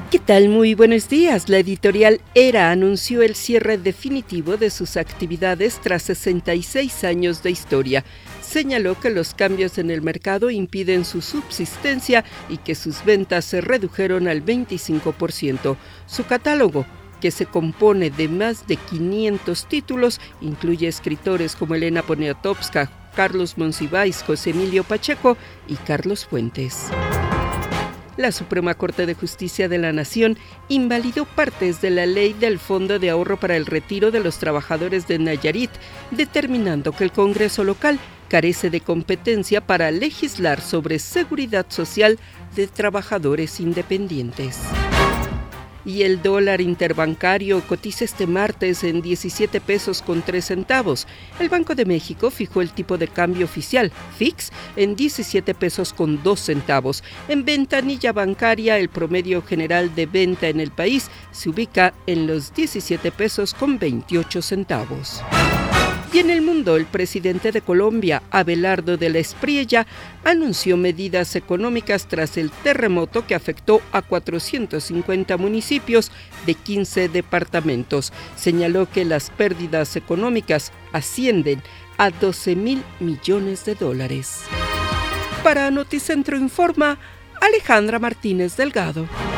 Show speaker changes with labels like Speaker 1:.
Speaker 1: ¿Qué tal? Muy buenos días. La editorial Era anunció el cierre definitivo de sus actividades tras 66 años de historia. Señaló que los cambios en el mercado impiden su subsistencia y que sus ventas se redujeron al 25%. Su catálogo, que se compone de más de 500 títulos, incluye escritores como Elena Poniatowska, Carlos Monsiváis, José Emilio Pacheco y Carlos Fuentes. La Suprema Corte de Justicia de la Nación invalidó partes de la ley del Fondo de Ahorro para el Retiro de los Trabajadores de Nayarit, determinando que el Congreso local carece de competencia para legislar sobre seguridad social de trabajadores independientes. Y el dólar interbancario cotiza este martes en 17 pesos con 3 centavos. El Banco de México fijó el tipo de cambio oficial, FIX, en 17 pesos con 2 centavos. En ventanilla bancaria, el promedio general de venta en el país se ubica en los 17 pesos con 28 centavos. Y en el mundo, el presidente de Colombia, Abelardo de la Espriella, anunció medidas económicas tras el terremoto que afectó a 450 municipios de 15 departamentos. Señaló que las pérdidas económicas ascienden a 12,000 millones de dólares. Para Noticentro Informa, Alejandra Martínez Delgado.